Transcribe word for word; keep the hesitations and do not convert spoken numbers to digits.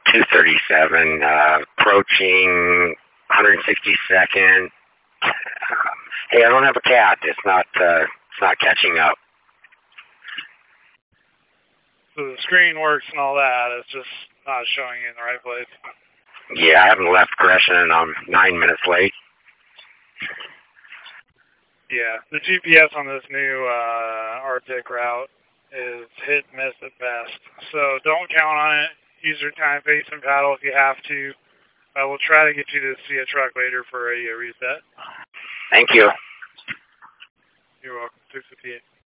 two thirty-seven, uh, approaching one hundred sixty-second. Um, hey, I don't have a cat. It's not, uh, it's not catching up. So the screen works and all that. It's just not showing you in the right place. Yeah, I haven't left Gresham and I'm nine minutes late. Yeah, the G P S on this new uh, Arctic route is hit and miss at best. So don't count on it. Use your time, face, and paddle if you have to. I will try to get you to see a truck later for a reset. Thank you. You're welcome. six fifty-eight.